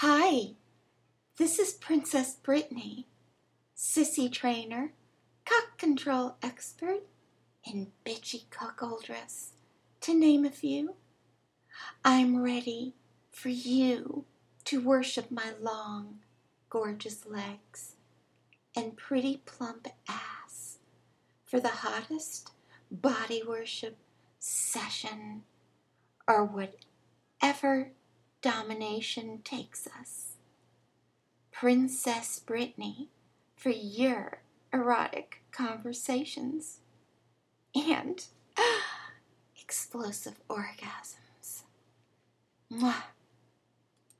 Hi, this is Princess Brittany, sissy trainer, cock control expert, and bitchy cuckoldress, to name a few. I'm ready for you to worship my long, gorgeous legs and pretty plump ass for the hottest body worship session or whatever domination takes us. Princess Brittany for your erotic conversations and explosive orgasms. Mwah.